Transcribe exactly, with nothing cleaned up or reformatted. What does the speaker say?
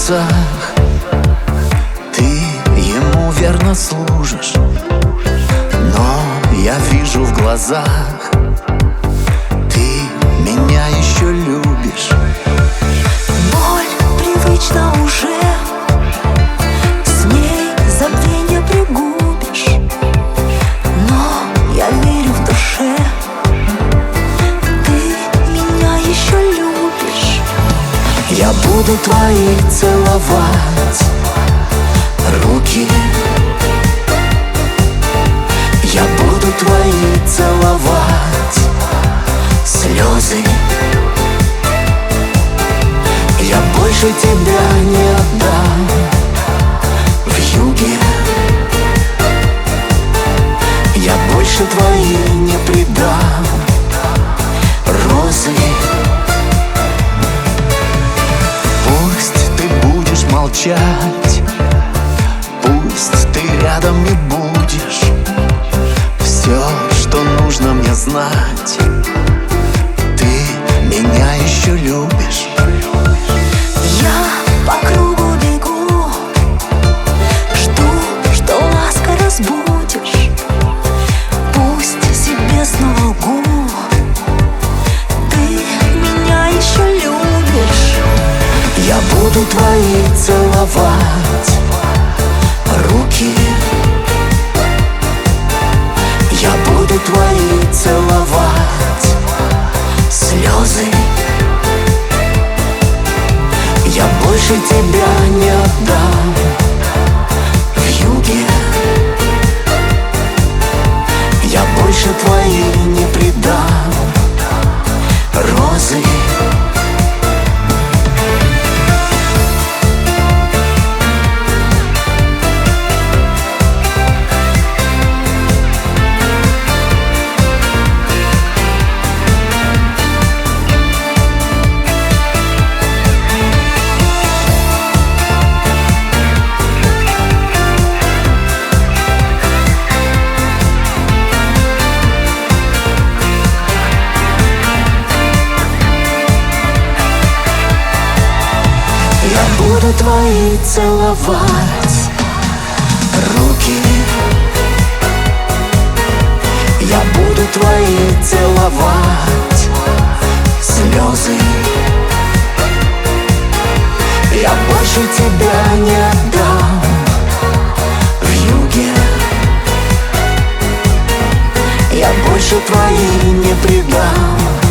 сердцах. Ты ему верно служишь, но я вижу в глазах, ты меня еще любишь. Боль привычна уже, с ней забвенье пригубишь, но я верю в душе, ты меня еще любишь. Я буду твои целовать руки, я буду твои целовать слезы. Я больше тебя не отдам вьюге, я больше твои не предам розы. Пусть ты будешь молчать, пусть ты рядом не будешь, все, что нужно мне знать, ты меня еще любишь. Я по кругу бегу, жду, что лаской разбудишь. Пусть себе снова лгу, ты меня еще любишь. Я буду твои целовать руки, я буду твои целовать слезы. Я больше тебя не отдам вьюге, я больше твои не предам розы. Буду твои целовать руки, я буду твои целовать слезы. Я больше тебя не отдам вьюге, я больше твои не предам